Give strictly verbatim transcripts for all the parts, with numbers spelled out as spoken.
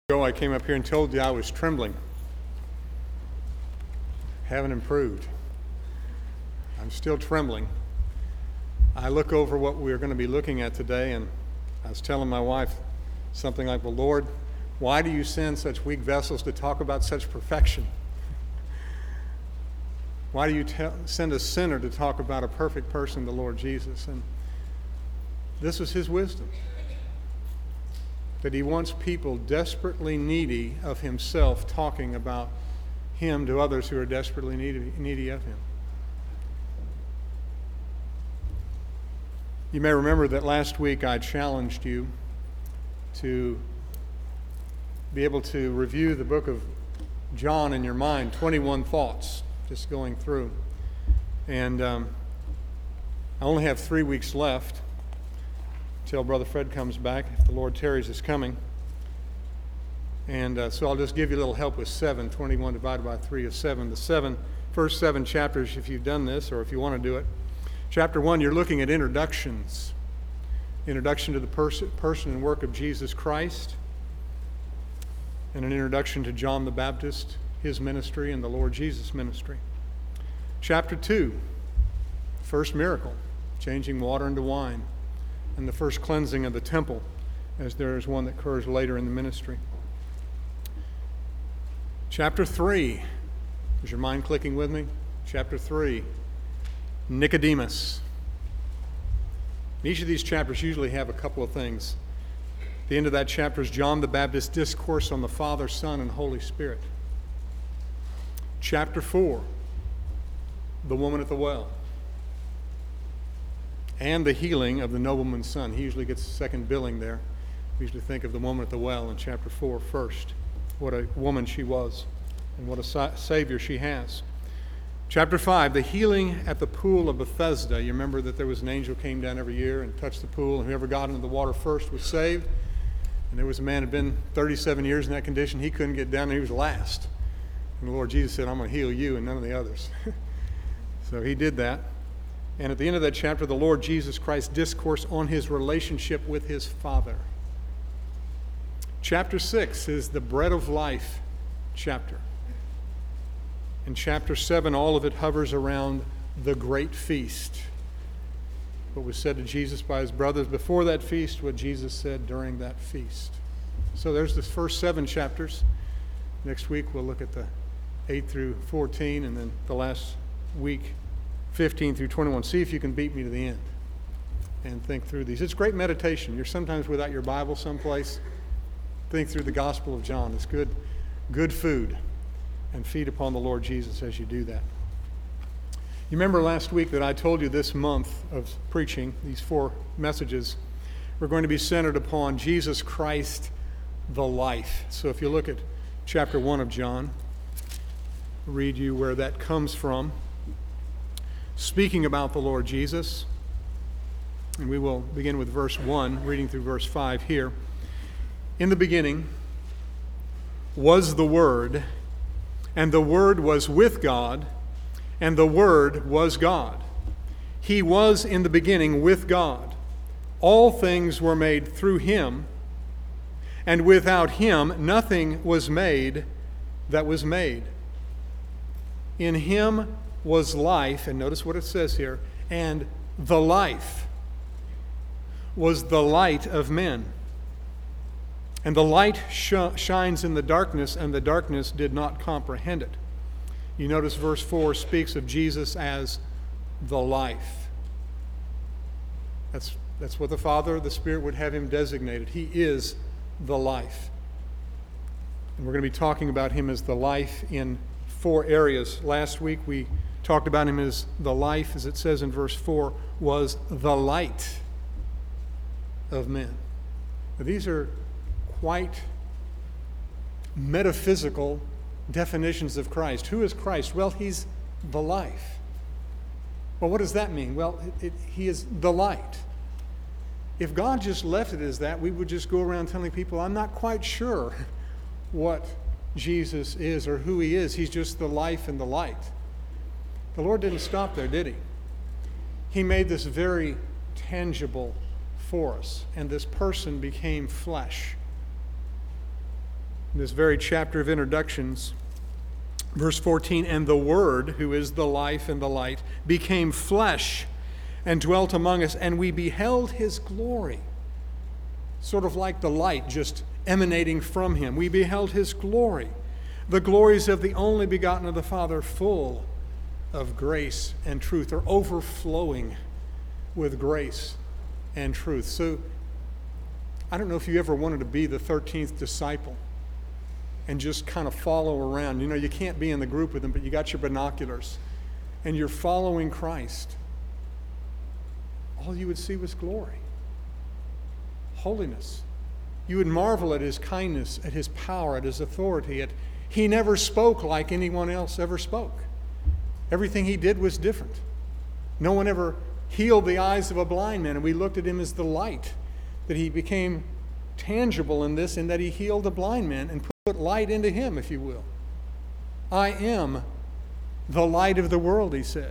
ago I came up here and told you I was trembling. Haven't improved. I'm still trembling. I look over what we're going to be looking at today, and I was telling my wife something like, well, Lord, why do you send such weak vessels to talk about such perfection? Why do you tell, send a sinner to talk about a perfect person, the Lord Jesus? And this was his wisdom, that he wants people desperately needy of himself talking about him to others who are desperately needy, needy of him. You may remember that last week I challenged you to be able to review the book of John in your mind, twenty-one thoughts, just going through. And um, I only have three weeks left until Brother Fred comes back, if the Lord tarries is coming. And uh, so I'll just give you a little help with seven. twenty-one divided by three is seven. The seven, first seven chapters, if you've done this or if you want to do it. Chapter one, you're looking at introductions. Introduction to the pers- person and work of Jesus Christ. And an introduction to John the Baptist, his ministry, and the Lord Jesus' ministry. Chapter two, first miracle, changing water into wine, and the first cleansing of the temple, as there is one that occurs later in the ministry. Chapter three, is your mind clicking with me? Chapter three, Nicodemus. Each of these chapters usually have a couple of things. The end of that chapter is John the Baptist's discourse on the Father, Son, and Holy Spirit. Chapter four, the woman at the well, and the healing of the nobleman's son. He usually gets second billing there. We usually think of the woman at the well in chapter four first. What a woman she was, and what a sa- Savior she has. Chapter five, the healing at the pool of Bethesda. You remember that there was an angel came down every year and touched the pool, and whoever got into the water first was saved. And there was a man who had been thirty-seven years in that condition. He couldn't get down, and he was last. And the Lord Jesus said, I'm going to heal you and none of the others. So he did that. And at the end of that chapter, the Lord Jesus Christ discourse on his relationship with his Father. Chapter six is the bread of life chapter. In chapter seven, all of it hovers around the great feast. What was said to Jesus by his brothers before that feast, what Jesus said during that feast. So there's the first seven chapters. Next week we'll look at the eight through fourteen, and then the last week, fifteen through twenty-one. See if you can beat me to the end and think through these. It's great meditation. You're sometimes without your Bible someplace. Think through the Gospel of John. It's good, good food. And feed upon the Lord Jesus as you do that. You remember last week that I told you this month of preaching, these four messages, were going to be centered upon Jesus Christ, the life. So if you look at chapter one of John, I'll read you where that comes from. Speaking about the Lord Jesus, and we will begin with verse one, reading through verse five here. In the beginning was the Word, and the Word was with God, and the Word was God. He was in the beginning with God. All things were made through him, and without him nothing was made that was made. In him was life, and notice what it says here, and the life was the light of men. And the light sh- shines in the darkness, and the darkness did not comprehend it. You notice verse four speaks of Jesus as the life. That's, that's what the Father, the Spirit would have him designated. He is the life. And we're going to be talking about him as the life in four areas. Last week we talked about him as the life, as it says in verse four, was the light of men. Now, these are quite metaphysical definitions of Christ. Who is Christ? Well, he's the life. Well, what does that mean? Well, it, it, he is the light. If God just left it as that, we would just go around telling people, I'm not quite sure what Jesus is or who he is. He's just the life and the light. The Lord didn't stop there, did he? He made this very tangible for us, and this person became flesh. in this very chapter of introductions. Verse fourteen, and the Word, who is the life and the light, became flesh and dwelt among us, and we beheld his glory. Sort of like the light just emanating from him. We beheld his glory, the glories of the only begotten of the Father, full of grace and truth, or overflowing with grace and truth. So, I don't know if you ever wanted to be the thirteenth disciple and just kind of follow around. You know, you can't be in the group with them, but you got your binoculars and you're following Christ. All you would see was glory, holiness. You would marvel at his kindness, at his power, at his authority. At, he never spoke like anyone else ever spoke. Everything he did was different. No one ever healed the eyes of a blind man, and we looked at him as the light, that he became tangible in this, in that he healed a blind man and put light into him, if you will. I am the light of the world, he said.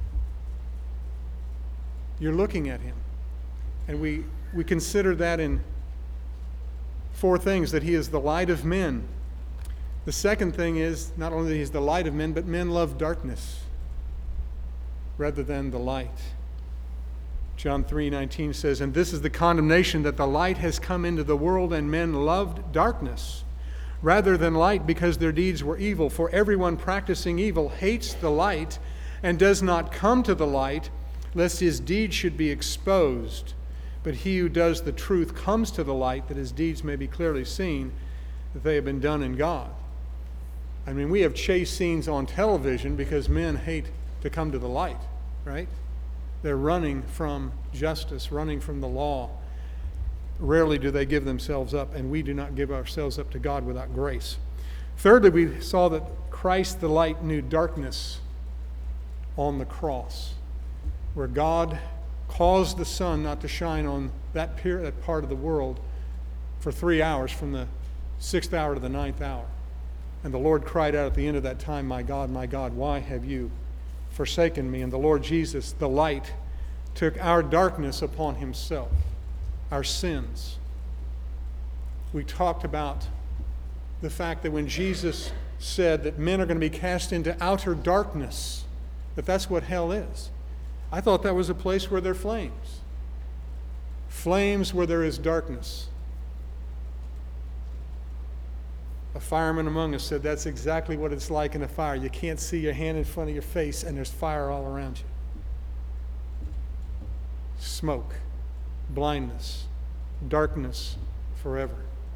You're looking at him. And we, we consider that in four things, that he is the light of men. The second thing is, not only that he's the light of men, but men love darkness rather than the light. John three nineteen says, and this is the condemnation, that the light has come into the world, and men loved darkness rather than light, because their deeds were evil. For everyone practicing evil hates the light and does not come to the light, lest his deeds should be exposed. But he who does the truth comes to the light, that his deeds may be clearly seen, that they have been done in God. I mean, we have chase scenes on television because men hate to come to the light, right? They're running from justice, running from the law. Rarely do they give themselves up, and we do not give ourselves up to God without grace. Thirdly, we saw that Christ the light knew darkness on the cross, where God caused the sun not to shine on that, period, that part of the world for three hours, from the sixth hour to the ninth hour. And the Lord cried out at the end of that time, my God, my God, why have you forsaken me? And the Lord Jesus, the light, took our darkness upon himself, our sins. We talked about the fact that when Jesus said that men are going to be cast into outer darkness, that that's what hell is. I thought that was a place where there are flames. Flames where there is darkness. A fireman among us said that's exactly what it's like in a fire. You can't see your hand in front of your face, and there's fire all around you. Smoke, blindness, darkness forever.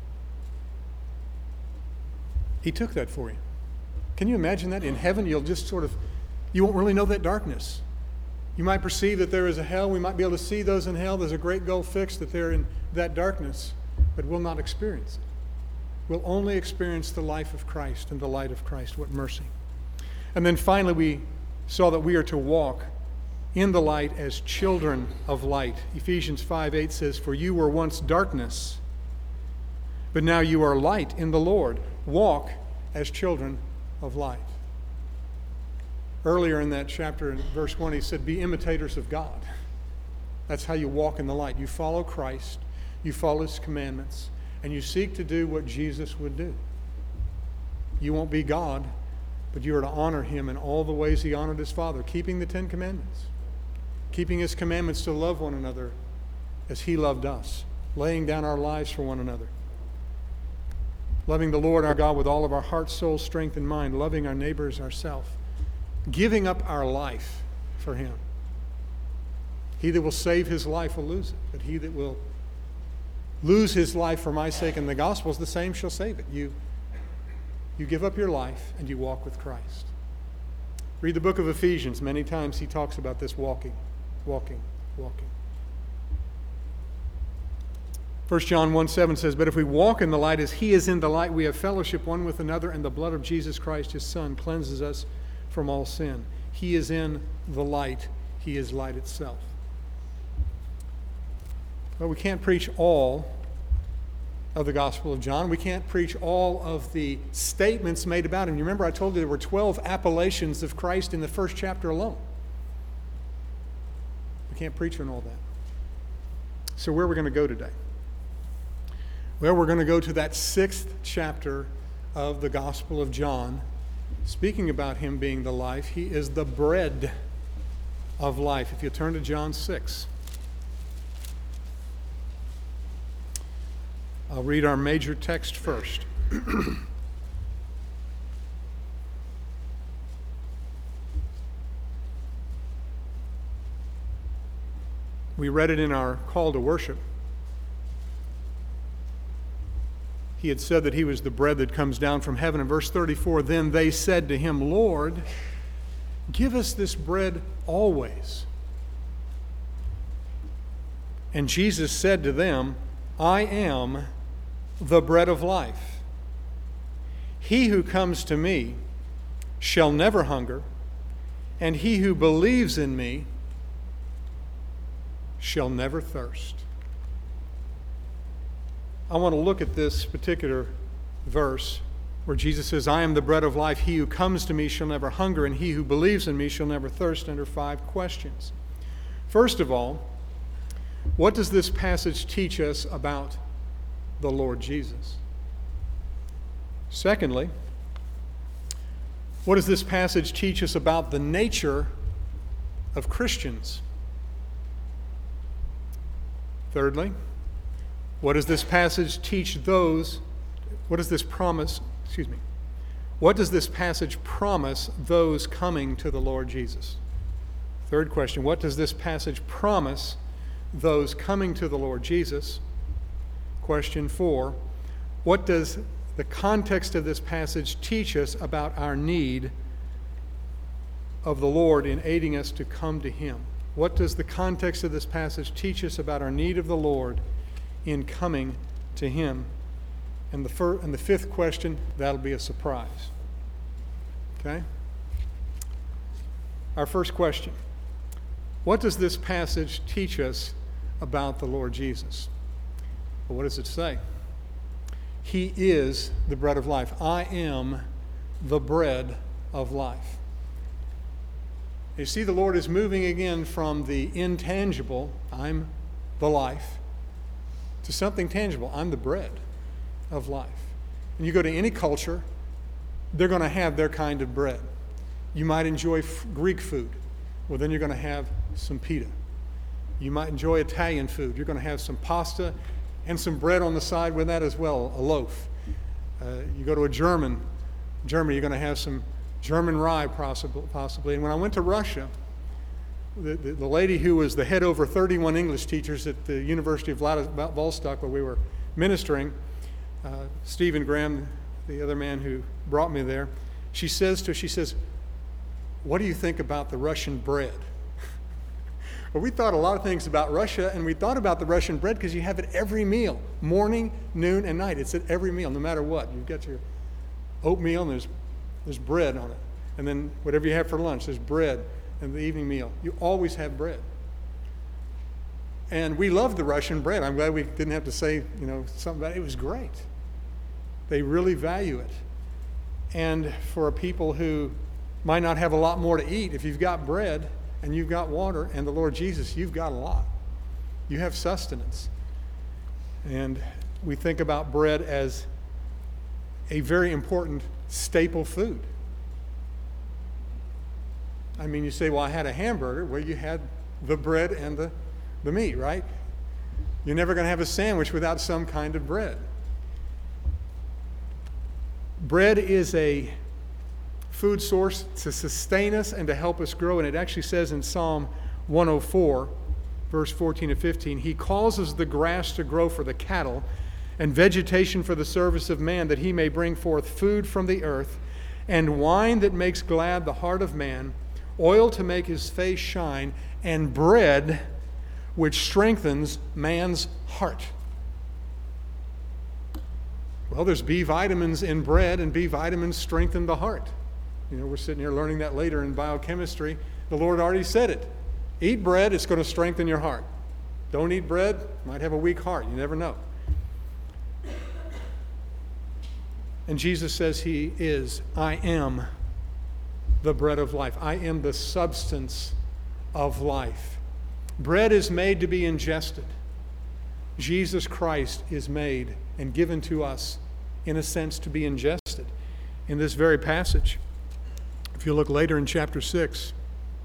He took that for you. Can you imagine that? In heaven, you'll just sort of, you won't really know that darkness. You might perceive that there is a hell. We might be able to see those in hell. There's a great goal fixed that they're in that darkness, but we'll not experience it. We'll only experience the life of Christ and the light of Christ. What mercy. And then finally, we saw that we are to walk in the light as children of light. Ephesians five eight says, for you were once darkness, but now you are light in the Lord. Walk as children of light. Earlier in that chapter, in verse one, he said, be imitators of God. That's how you walk in the light. You follow Christ, you follow his commandments, and you seek to do what Jesus would do. You won't be God, but you are to honor him in all the ways he honored his Father, keeping the Ten Commandments, keeping his commandments to love one another as he loved us, laying down our lives for one another, loving the Lord our God with all of our heart, soul, strength, and mind, loving our neighbors ourselves, giving up our life for him. He that will save his life will lose it, but he that will lose his life for my sake and the gospel's, the same shall save it. You, you give up your life and you walk with Christ. Read the book of Ephesians. Many times he talks about this walking, walking, walking. First John one seven says, but if we walk in the light as he is in the light, we have fellowship one with another, and the blood of Jesus Christ, his Son, cleanses us from all sin. He is in the light. He is light itself. But we can't preach all of the Gospel of John. We can't preach all of the statements made about him. You remember I told you there were twelve appellations of Christ in the first chapter alone. We can't preach on all that. So where are we going to go today? Well, we're going to go to that sixth chapter of the Gospel of John. Speaking about him being the life, he is the bread of life. If you turn to John six. I'll read our major text first. We read it in our call to worship. He had said that he was the bread that comes down from heaven. In verse thirty-four, then they said to him, Lord, give us this bread always. And Jesus said to them, I am the bread of life. He who comes to me shall never hunger, and he who believes in me shall never thirst. I want to look at this particular verse where Jesus says, I am the bread of life. He who comes to me shall never hunger, and he who believes in me shall never thirst, under five questions. First of all, what does this passage teach us about the Lord Jesus? Secondly, what does this passage teach us about the nature of Christians? Thirdly, what does this passage teach those, what does this promise, excuse me, what does this passage promise those coming to the Lord Jesus? Third question, what does this passage promise those coming to the Lord Jesus? Question four, what does the context of this passage teach us about our need of the Lord in aiding us to come to Him? What does the context of this passage teach us about our need of the Lord in coming to Him? And the, fir- and the fifth question, that'll be a surprise. Okay? Our first question, what does this passage teach us about the Lord Jesus? Well, what does it say? He is the bread of life. I am the bread of life. You see, the Lord is moving again from the intangible, I'm the life, to something tangible, I'm the bread of life. And you go to any culture, they're going to have their kind of bread. You might enjoy f- Greek food. Well, then you're going to have some pita. You might enjoy Italian food. You're going to have some pasta and some bread on the side with that as well, a loaf. Uh, you go to a German, Germany, you're going to have some German rye possibly. possibly. And when I went to Russia, the, the, the lady who was the head over thirty-one English teachers at the University of Vladivostok, where we were ministering, uh, Stephen Graham, the other man who brought me there, she says to she says, what do you think about the Russian bread? Well, we thought a lot of things about Russia, and we thought about the Russian bread because you have it every meal, morning, noon, and night. It's at every meal, no matter what. You've got your oatmeal, and there's There's bread on it. And then whatever you have for lunch, there's bread and the evening meal. You always have bread. And we love the Russian bread. I'm glad we didn't have to say, you know, something about it. It was great. They really value it. And for people who might not have a lot more to eat, if you've got bread and you've got water and the Lord Jesus, you've got a lot. You have sustenance. And we think about bread as a very important staple food. I mean, you say, well, I had a hamburger. Well, you had the bread and the, the meat, right? You're never going to have a sandwich without some kind of bread. Bread is a food source to sustain us and to help us grow. And it actually says in Psalm one oh four, verse fourteen and fifteen, He causes the grass to grow for the cattle and vegetation for the service of man, that he may bring forth food from the earth, and wine that makes glad the heart of man, oil to make his face shine, and bread which strengthens man's heart. Well, there's B vitamins in bread, and B vitamins strengthen the heart. You know, we're sitting here learning that later in biochemistry. The Lord already said it. Eat bread, it's going to strengthen your heart. Don't eat bread, might have a weak heart. You never know. And Jesus says He is, I am the bread of life. I am the substance of life. Bread is made to be ingested. Jesus Christ is made and given to us, in a sense, to be ingested in this very passage. If you look later in chapter six,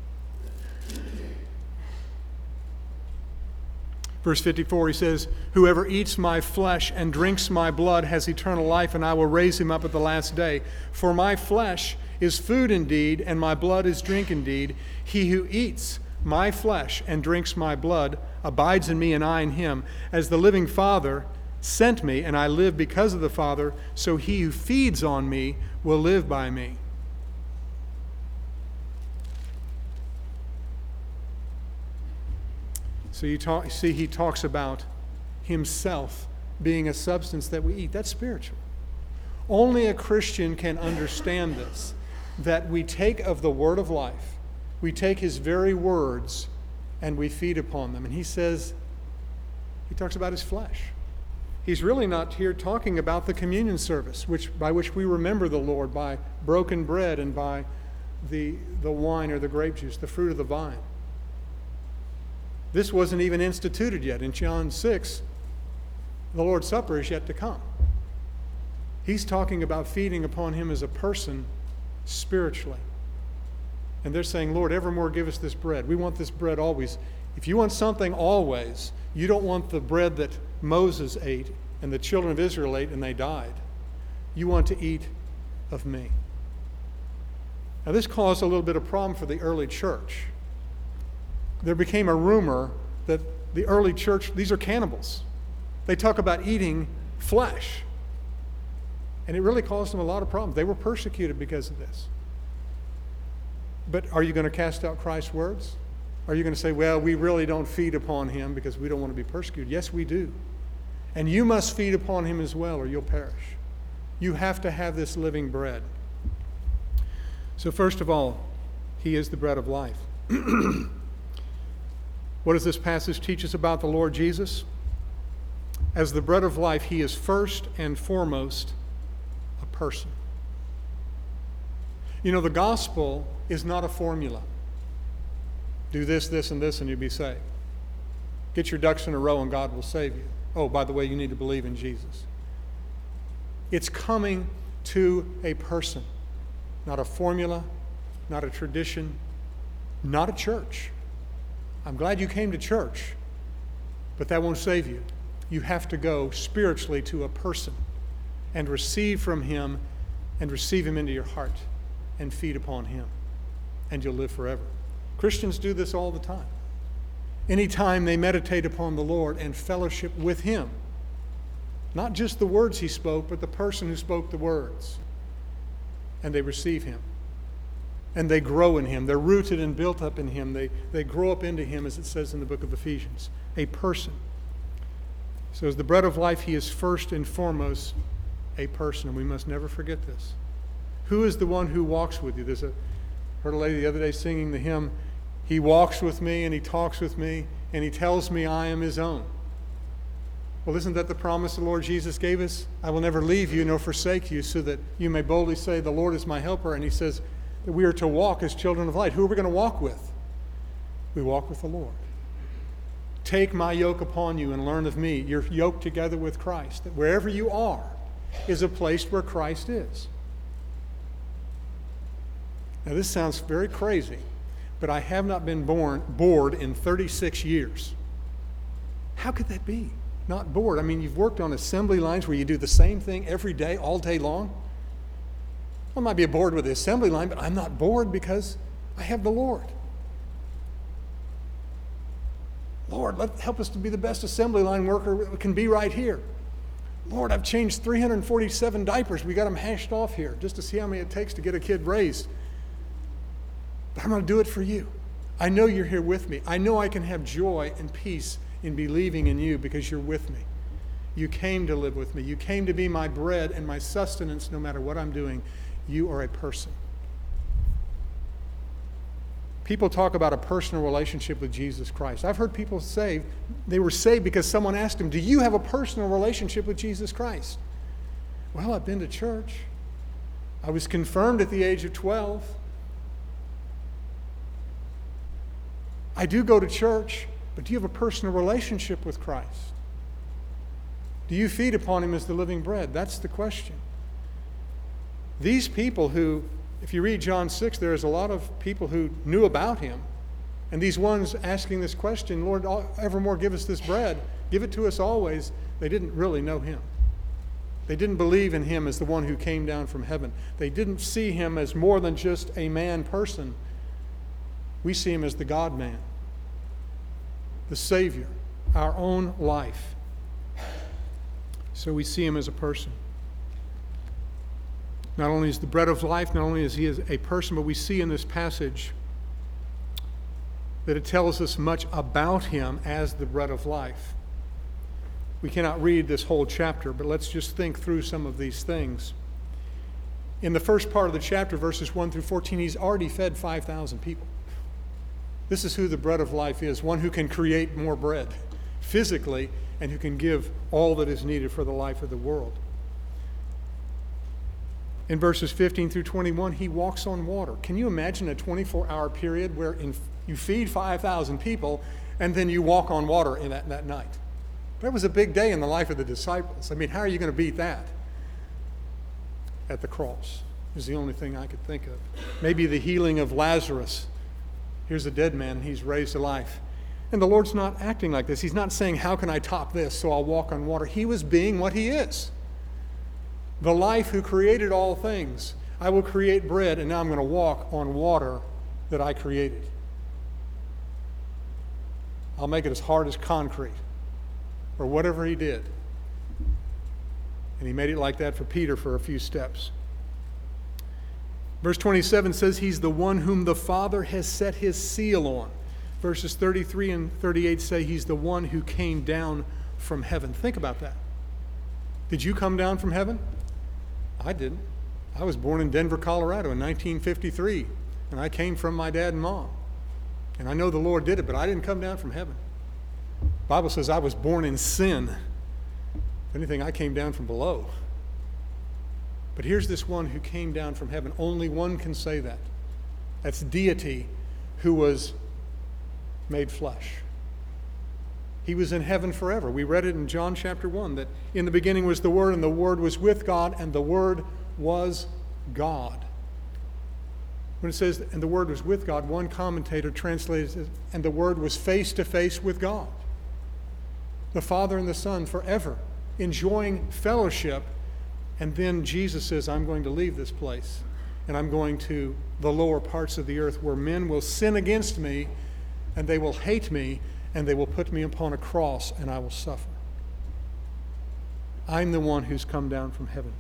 verse fifty-four, he says, "Whoever eats my flesh and drinks my blood has eternal life, and I will raise him up at the last day. For my flesh is food indeed, and my blood is drink indeed. He who eats my flesh and drinks my blood abides in me, and I in him. As the living Father sent me, and I live because of the Father, so he who feeds on me will live by me." So you talk, see, he talks about himself being a substance that we eat. That's spiritual. Only a Christian can understand this, that we take of the word of life, we take his very words, and we feed upon them. And he says, he talks about his flesh. He's really not here talking about the communion service, which by which we remember the Lord by broken bread and by the, the wine or the grape juice, the fruit of the vine. This wasn't even instituted yet. In John six, the Lord's Supper is yet to come. He's talking about feeding upon him as a person spiritually. And they're saying, "Lord, evermore give us this bread. We want this bread always." If you want something always, you don't want the bread that Moses ate and the children of Israel ate and they died. You want to eat of me. Now, this caused a little bit of problem for the early church. There became a rumor that the early church, these are cannibals. They talk about eating flesh. And it really caused them a lot of problems. They were persecuted because of this. But are you going to cast out Christ's words? Are you going to say, "Well, we really don't feed upon him because we don't want to be persecuted"? Yes, we do. And you must feed upon him as well, or you'll perish. You have to have this living bread. So first of all, he is the bread of life. What does this passage teach us about the Lord Jesus? As the bread of life, he is first and foremost a person. You know, the gospel is not a formula. Do this, this, and this, and you'll be saved. Get your ducks in a row and God will save you. Oh, by the way, you need to believe in Jesus. It's coming to a person, not a formula, not a tradition, not a church. I'm glad you came to church, but that won't save you. You have to go spiritually to a person and receive from him and receive him into your heart and feed upon him, and you'll live forever. Christians do this all the time. Anytime they meditate upon the Lord and fellowship with him, not just the words he spoke, but the person who spoke the words, and they receive him. And they grow in him. They're rooted and built up in him. They, they grow up into him, as it says in the book of Ephesians, a person. So as the bread of life, he is first and foremost a person, and we must never forget this. Who is the one who walks with you? There's a, heard a lady the other day singing the hymn, "He walks with me and he talks with me and he tells me I am his own." Well, isn't that the promise the Lord Jesus gave us? "I will never leave you nor forsake you," so that you may boldly say, "The Lord is my helper." And he says that we are to walk as children of light. Who are we going to walk with? We walk with the Lord. "Take my yoke upon you and learn of me." You're yoked together with Christ. That wherever you are is a place where Christ is. Now, this sounds very crazy, but I have not been born bored in thirty-six years. How could that be? Not bored. I mean, you've worked on assembly lines where you do the same thing every day, all day long. I might be bored with the assembly line, but I'm not bored because I have the Lord. Lord, let, help us to be the best assembly line worker we can be right here. Lord, I've changed three hundred forty-seven diapers. We got them hashed off here just to see how many it takes to get a kid raised. But I'm going to do it for you. I know you're here with me. I know I can have joy and peace in believing in you because you're with me. You came to live with me. You came to be my bread and my sustenance no matter what I'm doing. You are a person. People talk about a personal relationship with Jesus Christ. I've heard people say they were saved because someone asked them, "Do you have a personal relationship with Jesus Christ?" Well, I've been to church. I was confirmed at the age of twelve. I do go to church, but do you have a personal relationship with Christ? Do you feed upon him as the living bread? That's the question. These people who, if you read John six, there's a lot of people who knew about him. And these ones asking this question, Lord, evermore give us this bread. Give it to us always. They didn't really know him. They didn't believe in him as the one who came down from heaven. They didn't see him as more than just a man person. We see him as the God-man, the Savior, our own life. So we see him as a person. Not only is the bread of life, not only is he a person, but we see in this passage that it tells us much about him as the bread of life. We cannot read this whole chapter, but let's just think through some of these things. In the first part of the chapter, verses one through fourteen, he's already fed five thousand people. This is who the bread of life is, one who can create more bread physically and who can give all that is needed for the life of the world. In verses fifteen through twenty-one, he walks on water. Can you imagine a twenty-four hour period where in, you feed five thousand people and then you walk on water in that, that night? That was a big day in the life of the disciples. I mean, how are you going to beat that? At the cross is the only thing I could think of. Maybe the healing of Lazarus. Here's a dead man, he's raised to life. And the Lord's not acting like this. He's not saying, how can I top this so I'll walk on water? He was being what he is. The life who created all things. I will create bread, and now I'm going to walk on water that I created. I'll make it as hard as concrete, or whatever he did. And he made it like that for Peter for a few steps. Verse twenty-seven says he's the one whom the Father has set his seal on. Verses thirty-three and thirty-eight say he's the one who came down from heaven. Think about that. Did you come down from heaven? I didn't. I was born in Denver, Colorado in nineteen fifty-three, and I came from my dad and mom. And I know the Lord did it, but I didn't come down from heaven. The Bible says I was born in sin. If anything, I came down from below. But here's this one who came down from heaven. Only one can say that. That's deity who was made flesh. He was in heaven forever. We read it in John chapter one, that in the beginning was the Word, and the Word was with God, and the Word was God. When it says, and the Word was with God, one commentator translates it, and the Word was face to face with God. The Father and the Son forever, enjoying fellowship. And then Jesus says, I'm going to leave this place, and I'm going to the lower parts of the earth where men will sin against me, and they will hate me, and they will put me upon a cross, and I will suffer. I'm the one who's come down from heaven.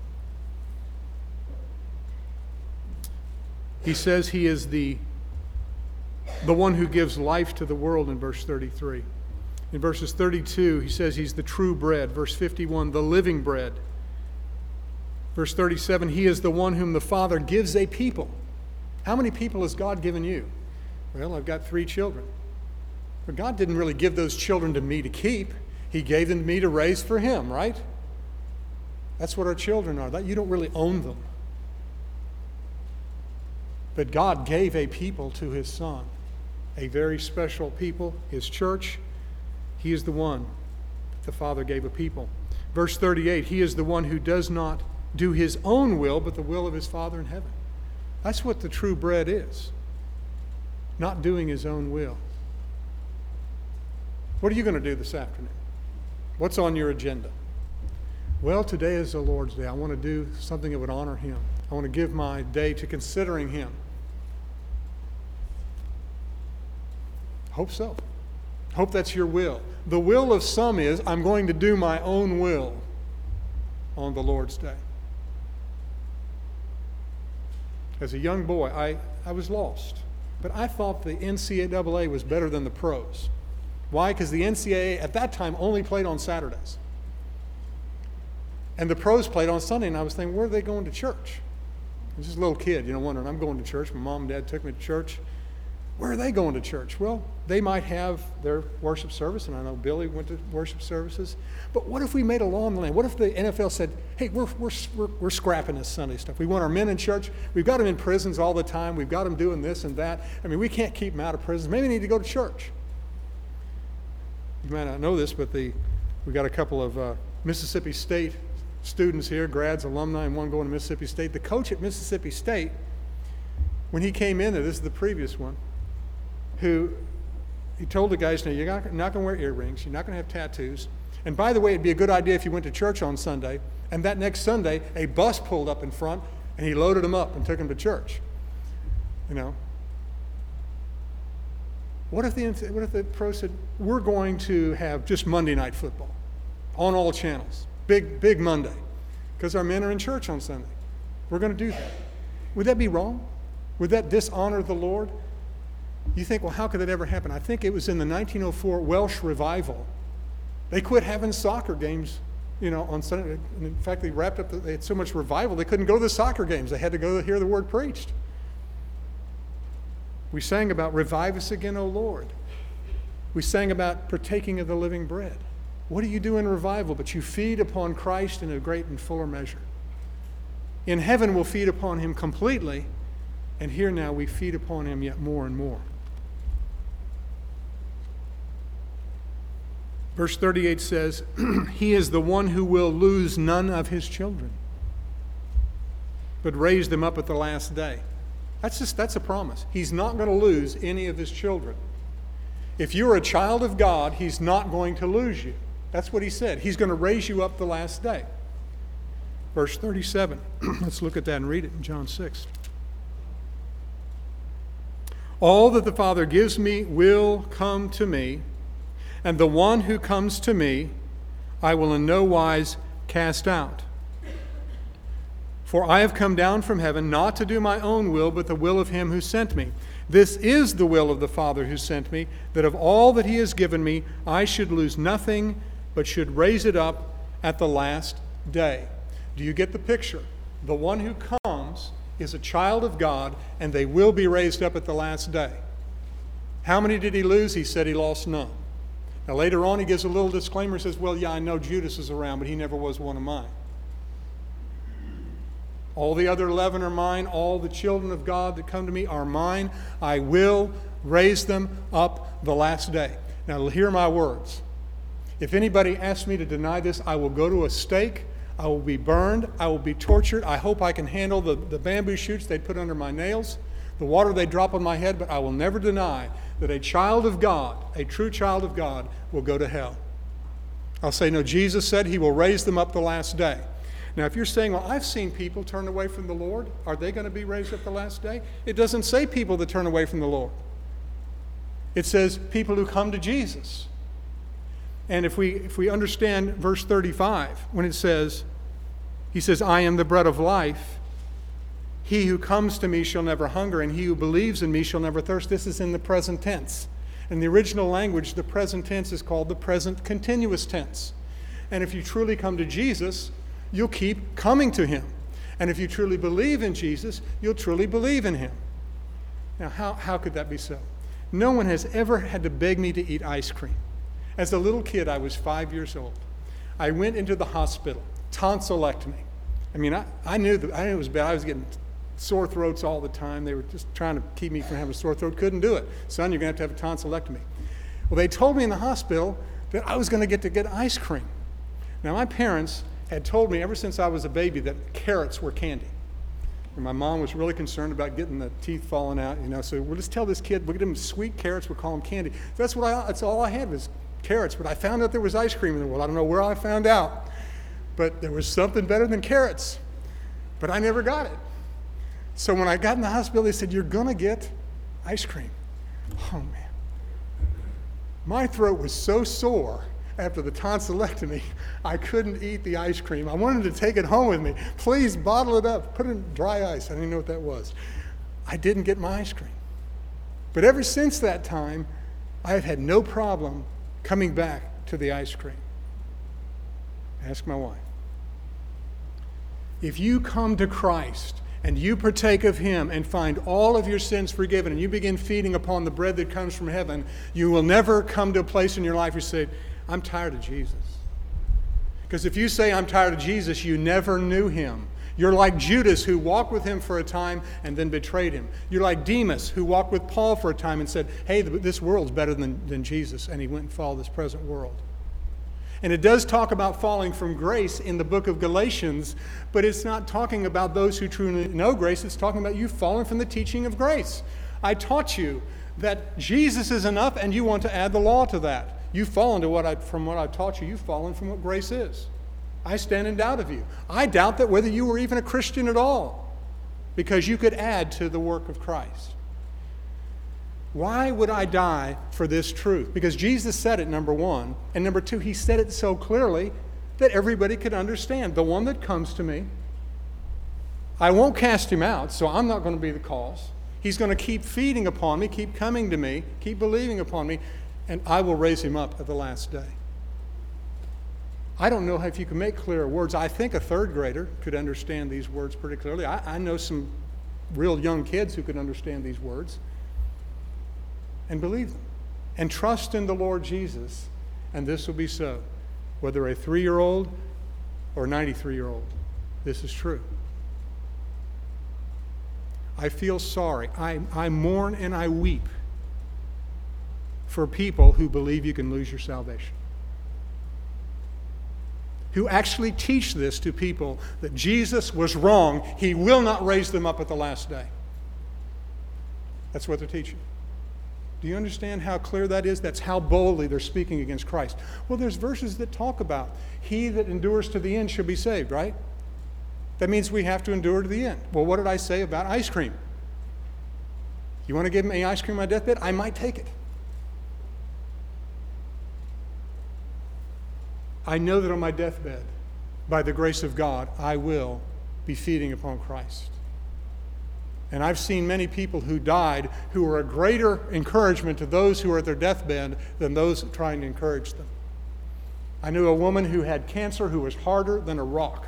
He says he is the, the one who gives life to the world in verse thirty-three. In verses thirty-two, he says he's the true bread. Verse fifty-one, the living bread. Verse thirty-seven, he is the one whom the Father gives a people. How many people has God given you? Well, I've got three children. But God didn't really give those children to me to keep. He gave them to me to raise for him, right? That's what our children are. That you don't really own them. But God gave a people to his Son, a very special people, his church. He is the one the Father gave a people. Verse thirty-eight, he is the one who does not do his own will, but the will of his Father in heaven. That's what the true bread is. Not doing his own will. What are you going to do this afternoon? What's on your agenda? Well, today is the Lord's Day. I want to do something that would honor him. I want to give my day to considering him. Hope so. Hope that's your will. The will of some is, I'm going to do my own will on the Lord's Day. As a young boy, I, I was lost. But I thought the N C double A was better than the pros. Why? Because the N C double A at that time only played on Saturdays. And the pros played on Sunday, and I was thinking, where are they going to church? I was just a little kid, you know, wondering, I'm going to church. My mom and dad took me to church. Where are they going to church? Well, they might have their worship service, and I know Billy went to worship services. But what if we made a law in the land? What if the N F L said, hey, we're, we're, we're, we're scrapping this Sunday stuff. We want our men in church. We've got them in prisons all the time. We've got them doing this and that. I mean, we can't keep them out of prisons. Maybe they need to go to church. You might not know this, but the, we've got a couple of uh, Mississippi State students here, grads, alumni, and one going to Mississippi State. The coach at Mississippi State, when he came in there, this is the previous one, who he told the guys, no, you're not, not going to wear earrings, you're not going to have tattoos. And by the way, it'd be a good idea if you went to church on Sunday. And that next Sunday, a bus pulled up in front, and he loaded them up and took them to church. You know, what if the what if the pro said, we're going to have just Monday night football on all channels, big big Monday, because our men are in church on Sunday. We're going to do that. Would that be wrong? Would that dishonor the Lord? You think, well, how could that ever happen? I think it was in the nineteen oh four Welsh revival. They quit having soccer games, you know, on Sunday. In fact, they wrapped up. The, they had so much revival they couldn't go to the soccer games. They had to go to hear the word preached. We sang about revive us again, O Lord. We sang about partaking of the living bread. What do you do in revival? But you feed upon Christ in a great and fuller measure. In heaven, we'll feed upon him completely, and here now we feed upon him yet more and more. Verse thirty-eight says, he is the one who will lose none of his children, but raise them up at the last day. That's just, that's a promise. He's not going to lose any of his children. If you're a child of God, he's not going to lose you. That's what he said. He's going to raise you up the last day. Verse thirty-seven. Let's look at that and read it in John six. All that the Father gives me will come to me, and the one who comes to me I will in no wise cast out. For I have come down from heaven not to do my own will, but the will of him who sent me. This is the will of the Father who sent me, that of all that he has given me I should lose nothing, but should raise it up at the last day. Do you get the picture? The one who comes is a child of God, and they will be raised up at the last day. How many did he lose? He said he lost none. Now later on he gives a little disclaimer, says, well, yeah, I know Judas is around, but he never was one of mine. All the other eleven are mine. All the children of God that come to me are mine. I will raise them up the last day. Now hear my words. If anybody asks me to deny this, I will go to a stake. I will be burned. I will be tortured. I hope I can handle the, the bamboo shoots they'd put under my nails, the water they drop on my head, but I will never deny that a child of God, a true child of God, will go to hell. I'll say, no, Jesus said he will raise them up the last day. Now, if you're saying, well, I've seen people turn away from the Lord, are they going to be raised up the last day? It doesn't say people that turn away from the Lord. It says people who come to Jesus. And if we if we understand verse thirty-five, when it says, he says, I am the bread of life. He who comes to me shall never hunger, and he who believes in me shall never thirst. This is in the present tense. In the original language, the present tense is called the present continuous tense. And if you truly come to Jesus, you'll keep coming to him. And if you truly believe in Jesus, you'll truly believe in him. Now, how, how could that be so? No one has ever had to beg me to eat ice cream. As a little kid, I was five years old. I went into the hospital, tonsillectomy. I mean, I, I, knew that, I knew it was bad. I was getting sore throats all the time. They were just trying to keep me from having a sore throat. Couldn't do it. Son, you're going to have to have a tonsillectomy. Well, they told me in the hospital that I was going to get to get ice cream. Now, my parents had told me ever since I was a baby that carrots were candy. And my mom was really concerned about getting the teeth falling out, you know, so we'll just tell this kid, we'll get him sweet carrots, we'll call them candy. That's what I, that's all I had was carrots, but I found out there was ice cream in the world. I don't know where I found out, but there was something better than carrots, but I never got it. So when I got in the hospital, they said, you're gonna get ice cream. Oh man. My throat was so sore after the tonsillectomy, I couldn't eat the ice cream. I wanted to take it home with me. Please bottle it up, put it in dry ice. I didn't know what that was. I didn't get my ice cream. But ever since that time, I have had no problem coming back to the ice cream. Ask my wife. If you come to Christ and you partake of him and find all of your sins forgiven and you begin feeding upon the bread that comes from heaven, you will never come to a place in your life where you say, I'm tired of Jesus. Because if you say, I'm tired of Jesus, you never knew him. You're like Judas, who walked with him for a time and then betrayed him. You're like Demas, who walked with Paul for a time and said, hey, this world's better than, than Jesus, and he went and followed this present world. And it does talk about falling from grace in the book of Galatians, but it's not talking about those who truly know grace. It's talking about you falling from the teaching of grace. I taught you that Jesus is enough, and you want to add the law to that. You've fallen to what I, from what I've taught you. You've fallen from what grace is. I stand in doubt of you. I doubt that whether you were even a Christian at all, because you could add to the work of Christ. Why would I die for this truth? Because Jesus said it, number one. And number two, he said it so clearly that everybody could understand. The one that comes to me, I won't cast him out, so I'm not going to be the cause. He's going to keep feeding upon me, keep coming to me, keep believing upon me, and I will raise him up at the last day. I don't know if you can make clearer words. I think a third grader could understand these words pretty clearly. I, I know some real young kids who could understand these words and believe them and trust in the Lord Jesus, and this will be so. Whether a three-year-old or a ninety-three-year-old, this is true. I feel sorry. I, I mourn and I weep for people who believe you can lose your salvation, who actually teach this to people that Jesus was wrong. He will not raise them up at the last day. That's what they're teaching. Do you understand how clear that is? That's how boldly they're speaking against Christ. Well, there's verses that talk about he that endures to the end shall be saved, right? That means we have to endure to the end. Well, what did I say about ice cream? You want to give me ice cream on my deathbed? I might take it. I know that on my deathbed, by the grace of God, I will be feeding upon Christ. And I've seen many people who died who were a greater encouragement to those who are at their deathbed than those trying to encourage them. I knew a woman who had cancer who was harder than a rock.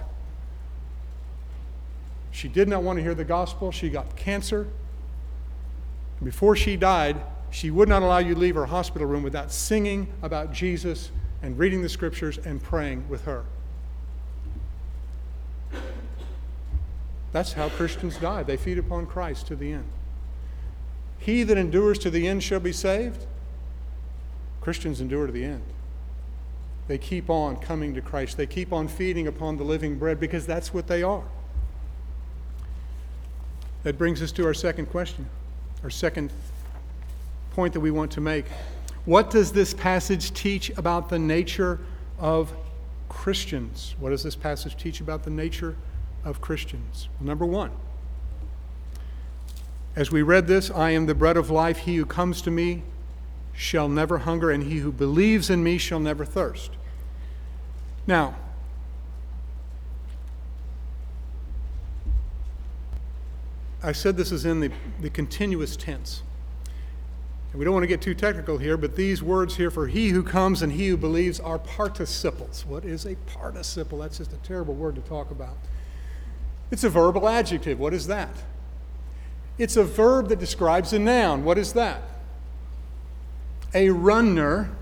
She did not want to hear the gospel. She got cancer. And before she died, she would not allow you to leave her hospital room without singing about Jesus and reading the scriptures and praying with her. That's how Christians die. They feed upon Christ to the end. He that endures to the end shall be saved. Christians endure to the end. They keep on coming to Christ. They keep on feeding upon the living bread because that's what they are. That brings us to our second question, our second point that we want to make. What does this passage teach about the nature of Christians? What does this passage teach about the nature of Christians? Well, number one, as we read this, I am the bread of life. He who comes to me shall never hunger, and he who believes in me shall never thirst. Now, I said this is in the, the continuous tense. And we don't want to get too technical here, but these words here for he who comes and he who believes are participles. What is a participle? That's just a terrible word to talk about. It's a verbal adjective. What is that? It's a verb that describes a noun. What is that? A runner.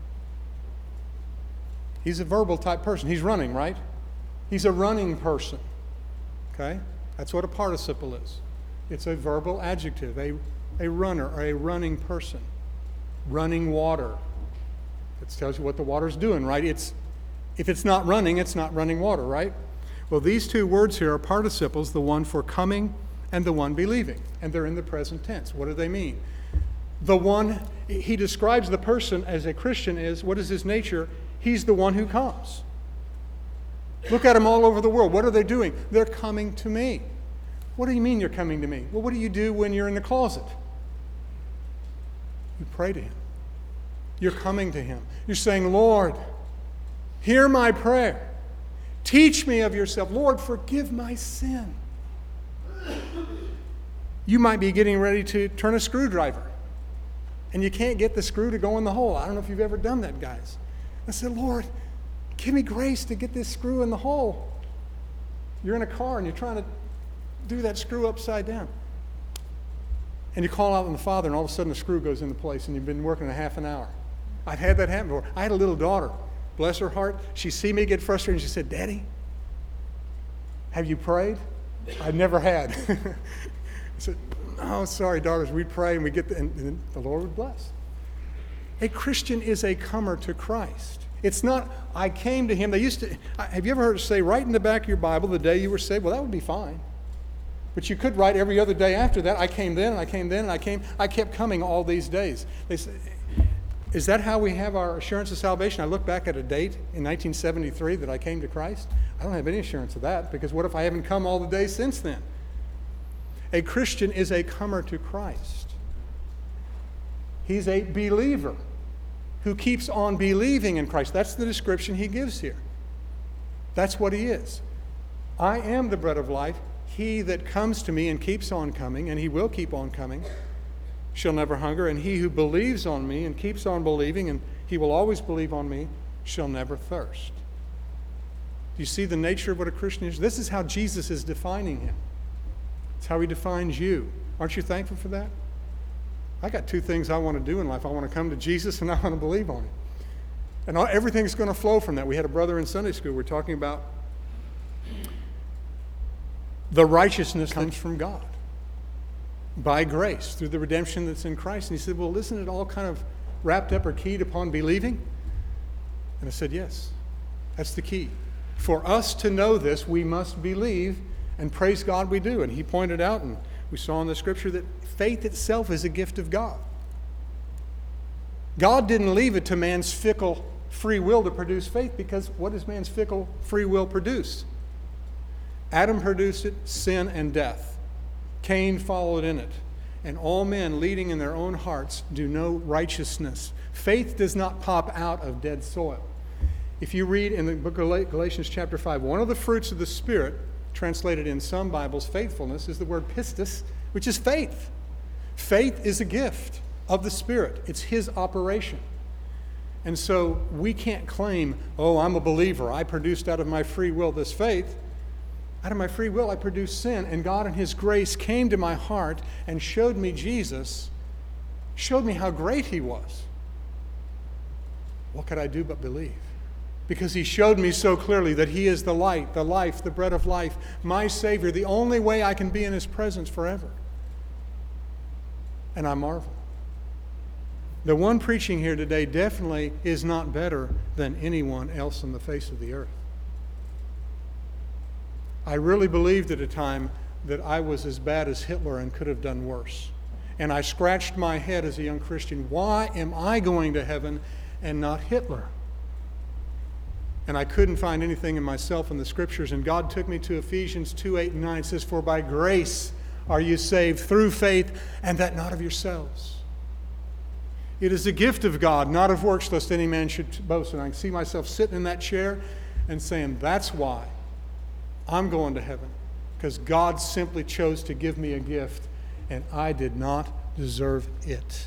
He's a verbal type person. He's running, right? He's a running person. Okay? That's what a participle is. It's a verbal adjective, a, a runner or a running person. Running water. That tells you what the water's doing, right? It's, if it's not running, it's not running water, right? Well, these two words here are participles, the one for coming and the one believing. And they're in the present tense. What do they mean? The one, he describes the person as a Christian is, what is his nature? He's the one who comes. Look at them all over the world. What are they doing? They're coming to me. What do you mean you're coming to me? Well, what do you do when you're in the closet? You pray to him. You're coming to him. You're saying, Lord, hear my prayer. Teach me of yourself. Lord, forgive my sin. You might be getting ready to turn a screwdriver, and you can't get the screw to go in the hole. I don't know if you've ever done that, guys. I said, Lord, give me grace to get this screw in the hole. You're in a car, and you're trying to do that screw upside down. And you call out on the Father, and all of a sudden the screw goes into place, and you've been working a half an hour. I've had that happen before. I had a little daughter. Bless her heart. She see me get frustrated, and she said, Daddy, have you prayed? I never had. I said, oh, sorry, daughters, we pray, and we get the, and, and the Lord would bless. A Christian is a comer to Christ. It's not, I came to him. They used to, have you ever heard it say, write in the back of your Bible the day you were saved? Well, that would be fine. But you could write every other day after that, I came then, and I came then, and I came, I kept coming all these days. They say, is that how we have our assurance of salvation? I look back at a date in nineteen seventy-three that I came to Christ. I don't have any assurance of that, because what if I haven't come all the days since then? A Christian is a comer to Christ. He's a believer who keeps on believing in Christ. That's the description he gives here. That's what he is. I am the bread of life. He that comes to me and keeps on coming, and he will keep on coming, shall never hunger. And he who believes on me and keeps on believing, and he will always believe on me, shall never thirst. Do you see the nature of what a Christian is? This is how Jesus is defining him. It's how he defines you. Aren't you thankful for that? I got two things I want to do in life. I want to come to Jesus, and I want to believe on him. And all, everything's going to flow from that. We had a brother in Sunday school. We're talking about the righteousness comes from God by grace through the redemption that's in Christ. And he said, well, isn't it all kind of wrapped up or keyed upon believing? And I said, yes, that's the key. For us to know this, we must believe, and praise God we do. And he pointed out, and we saw in the scripture, that faith itself is a gift of God. God didn't leave it to man's fickle free will to produce faith, because what does man's fickle free will produce? Adam produced it, sin and death. Cain followed in it. And all men leading in their own hearts do no righteousness. Faith does not pop out of dead soil. If you read in the book of Galatians chapter five, one of the fruits of the Spirit, translated in some Bibles faithfulness, is the word pistis, which is faith. Faith is a gift of the Spirit. It's his operation. And so we can't claim, oh, I'm a believer. I produced out of my free will this faith. Out of my free will, I produced sin, and God in his grace came to my heart and showed me Jesus, showed me how great he was. What could I do but believe? Because he showed me so clearly that he is the light, the life, the bread of life, my Savior, the only way I can be in his presence forever. And I marvel. The one preaching here today definitely is not better than anyone else on the face of the earth. I really believed at a time that I was as bad as Hitler and could have done worse. And I scratched my head as a young Christian, why am I going to heaven and not Hitler? And I couldn't find anything in myself in the scriptures. And God took me to Ephesians two, eight, and nine. It says, for by grace are you saved through faith, and that not of yourselves. It is a gift of God, not of works, lest any man should boast. And I can see myself sitting in that chair and saying, that's why I'm going to heaven, because God simply chose to give me a gift, and I did not deserve it.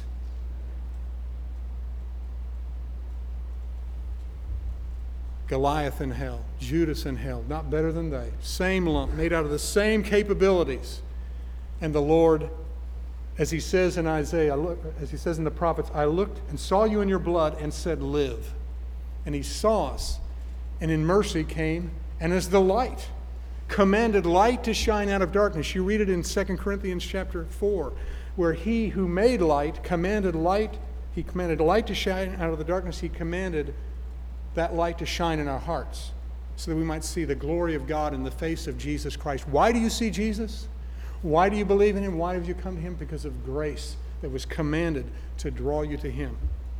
Goliath in hell, Judas in hell, not better than they. Same lump, made out of the same capabilities. And the Lord, as he says in Isaiah, as he says in the prophets, I looked and saw you in your blood and said, live. And he saw us, and in mercy came, and as the light, commanded light to shine out of darkness. You read it in Second Corinthians chapter four, where he who made light commanded light, he commanded light to shine out of the darkness. He commanded that light to shine in our hearts so that we might see the glory of God in the face of Jesus Christ. Why do you see Jesus? Why do you believe in him? Why have you come to him? Because of grace that was commanded to draw you to him.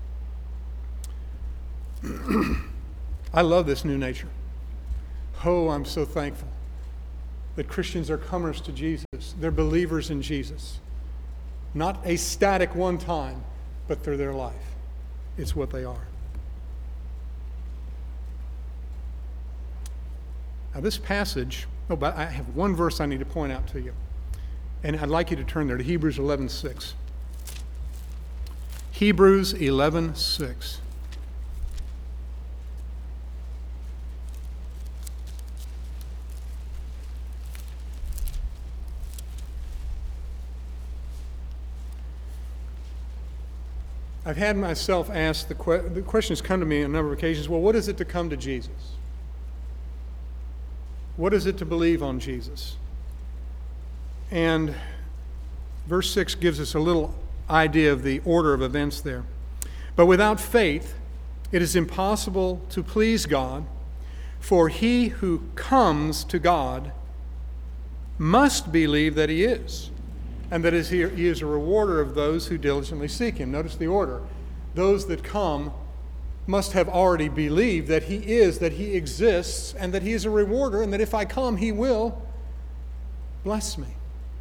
I love this new nature. Oh, I'm so thankful that Christians are comers to Jesus. They're believers in Jesus. Not a static one time, but through their life. It's what they are. Now this passage, oh, but I have one verse I need to point out to you. And I'd like you to turn there to Hebrews eleven six. Hebrews eleven six. I've had myself ask, the, que- the question has come to me on a number of occasions, well, what is it to come to Jesus? What is it to believe on Jesus? And verse six gives us a little idea of the order of events there. But without faith, It is impossible to please God, for he who comes to God must believe that he is, and that he is a rewarder of those who diligently seek him. Notice the order. Those that come must have already believed that he is, that he exists, and that he is a rewarder, and that if I come, he will bless me.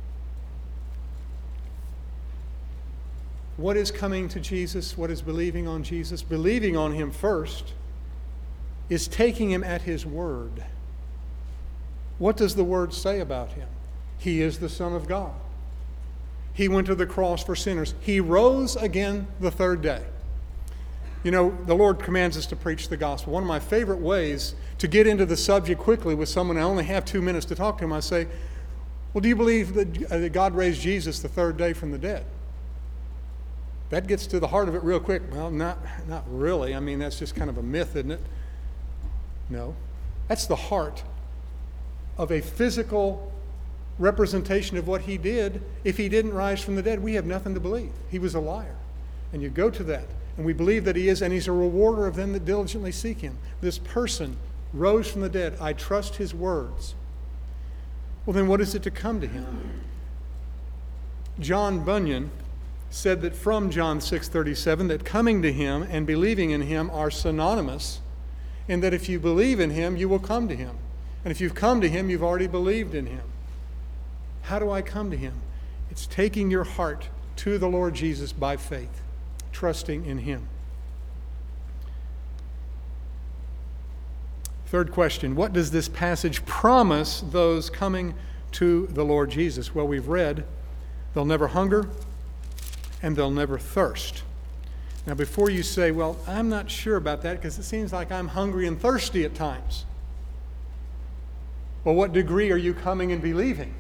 What is coming to Jesus? What is believing on Jesus? Believing on him first is taking him at his word. What does the word say about him? He is the Son of God. He went to the cross for sinners. He rose again the third day. You know, the Lord commands us to preach the gospel. One of my favorite ways to get into the subject quickly with someone, I only have two minutes to talk to him, I say, well, do you believe that God raised Jesus the third day from the dead? That gets to the heart of it real quick. Well, not, not really. I mean, that's just kind of a myth, isn't it? No. That's the heart of a physical representation of what he did. If he didn't rise from the dead, we have nothing to believe. He was a liar. And you go to that, and we believe that he is, and he's a rewarder of them that diligently seek him. This person rose from the dead. I trust his words. Well, then what is it to come to him? John Bunyan said that from John six thirty-seven that coming to him and believing in him are synonymous, and that if you believe in him, you will come to him. And if you've come to him, you've already believed in him. How do I come to him? It's taking your heart to the Lord Jesus by faith, trusting in him. Third question, what does this passage promise those coming to the Lord Jesus? Well, we've read, they'll never hunger and they'll never thirst. Now, before you say, well, I'm not sure about that because it seems like I'm hungry and thirsty at times. Well, what degree are you coming and believing?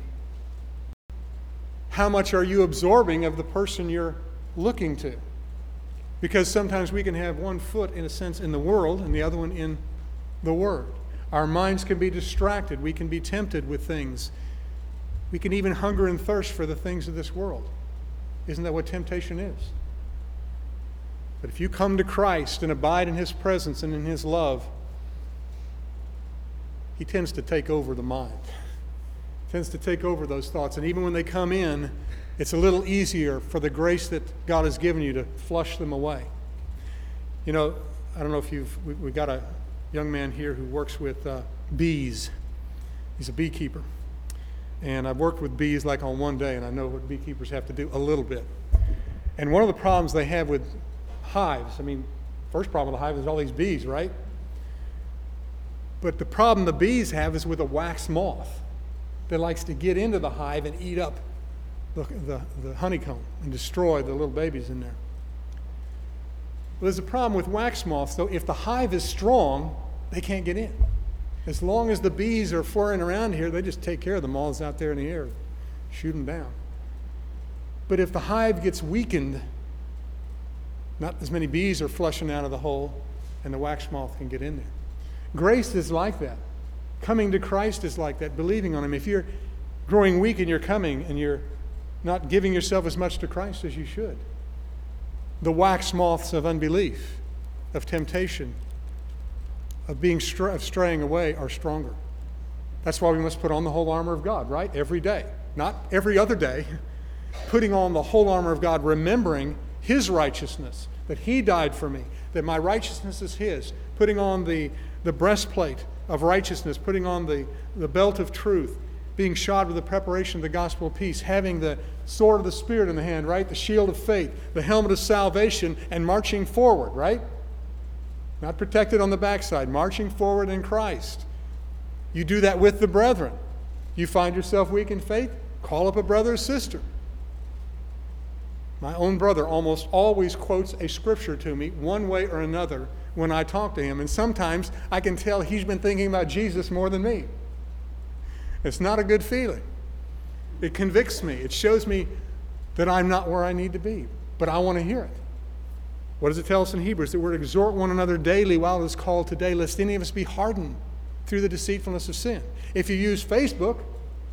How much are you absorbing of the person you're looking to? Because sometimes we can have one foot, in a sense, in the world and the other one in the Word. Our minds can be distracted. We can be tempted with things. We can even hunger and thirst for the things of this world. Isn't that what temptation is? But if you come to Christ and abide in his presence and in his love, he tends to take over the mind. He tends to take over those thoughts. And even when they come in, it's a little easier for the grace that God has given you to flush them away. You know, I don't know if you've, we, we got a young man here who works with uh, bees. He's a beekeeper. And I've worked with bees like on one day, and I know what beekeepers have to do a little bit. And one of the problems they have with hives, I mean, first problem with the hive is all these bees, right? But the problem the bees have is with a wax moth that likes to get into the hive and eat up the, the, the honeycomb and destroy the little babies in there. Well, there's a problem with wax moths, though. If the hive is strong, they can't get in. As long as the bees are flying around here, they just take care of the moths out there in the air, shoot them down. But if the hive gets weakened, not as many bees are flushing out of the hole, and the wax moth can get in there. Grace is like that. Coming to Christ is like that, believing on him. If you're growing weak and you're coming and you're not giving yourself as much to Christ as you should, the wax moths of unbelief, of temptation, of being stra- of straying away are stronger. That's why we must put on the whole armor of God, right? Every day. Not every other day. Putting on the whole armor of God, remembering his righteousness, that he died for me, that my righteousness is his. Putting on the, the breastplate of righteousness, putting on the, the belt of truth, being shod with the preparation of the gospel of peace, having the sword of the Spirit in the hand, right? The shield of faith, the helmet of salvation, and marching forward, right? Not protected on the backside, marching forward in Christ. You do that with the brethren. You find yourself weak in faith, call up a brother or sister. My own brother almost always quotes a scripture to me one way or another when I talk to him. And sometimes I can tell he's been thinking about Jesus more than me. It's not a good feeling. It convicts me. It shows me that I'm not where I need to be. But I want to hear it. What does it tell us in Hebrews? That we're to exhort one another daily while it is called today, lest any of us be hardened through the deceitfulness of sin. If you use Facebook,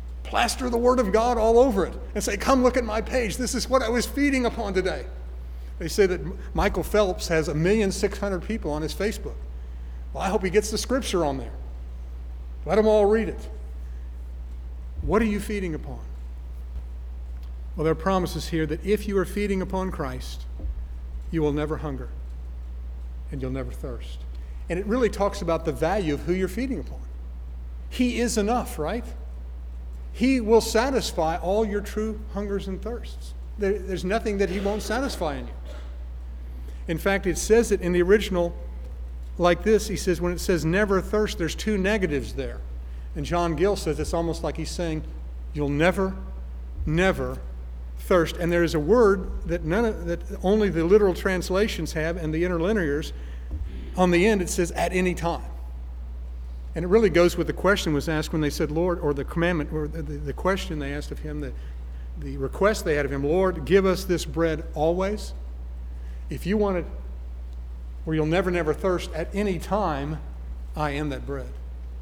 plaster the Word of God all over it and say, come look at my page. This is what I was feeding upon today. They say that Michael Phelps has a million six hundred people on his Facebook. Well, I hope he gets the scripture on there. Let them all read it. What are you feeding upon? Well, there are promises here that if you are feeding upon Christ, you will never hunger and you'll never thirst. And it really talks about the value of who you're feeding upon. He is enough, right? He will satisfy all your true hungers and thirsts. There, there's nothing that he won't satisfy in you. In fact, it says it in the original like this. He says, when it says never thirst, there's two negatives there. And John Gill says it's almost like he's saying, you'll never, never thirst. And there is a word that none of, that only the literal translations have, and the interlinears. On the end, it says at any time. And it really goes with the question was asked when they said, Lord, or the commandment, or the, the question they asked of him, the, the request they had of him, Lord, give us this bread always. If you want it where you'll never, never thirst at any time, I am that bread.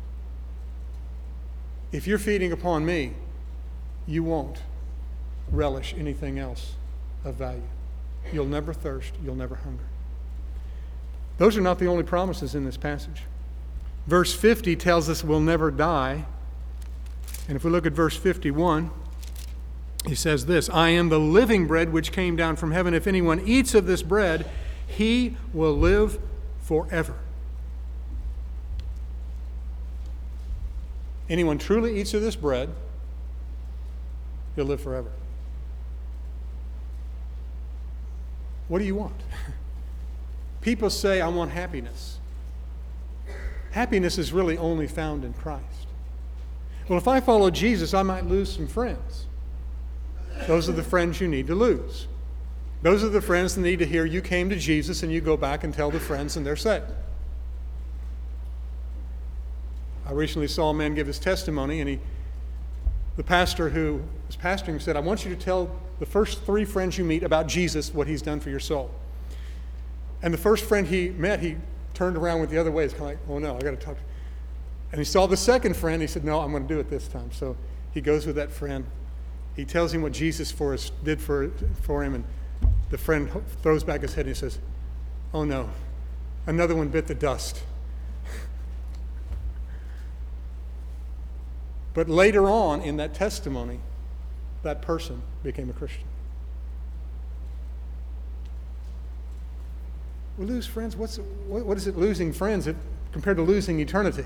If you're feeding upon me, you won't relish anything else of value. You'll never thirst, you'll never hunger. Those are not the only promises in this passage. Verse fifty tells us we'll never die. And if we look at verse fifty-one, he says this, I am the living bread which came down from heaven. If anyone eats of this bread, he will live forever. Anyone truly eats of this bread, he'll live forever. What do you want? People say, I want happiness. Happiness is really only found in Christ. Well, if I follow Jesus, I might lose some friends. Those are the friends you need to lose. Those are the friends that need to hear you came to Jesus, and you go back and tell the friends and they're saved. I recently saw a man give his testimony, and he, the pastor who was pastoring said, I want you to tell the first three friends you meet about Jesus, what he's done for your soul. And the first friend he met, he turned around with the other way. It's kind of like, oh no, I got to talk. And he saw the second friend. He said, no, I'm going to do it this time. So he goes with that friend. He tells him what Jesus for us, did for, for him, and the friend throws back his head and he says, oh no, another one bit the dust. But later on in that testimony, that person became a Christian. We lose friends. What's, what, what is it losing friends compared to losing eternity?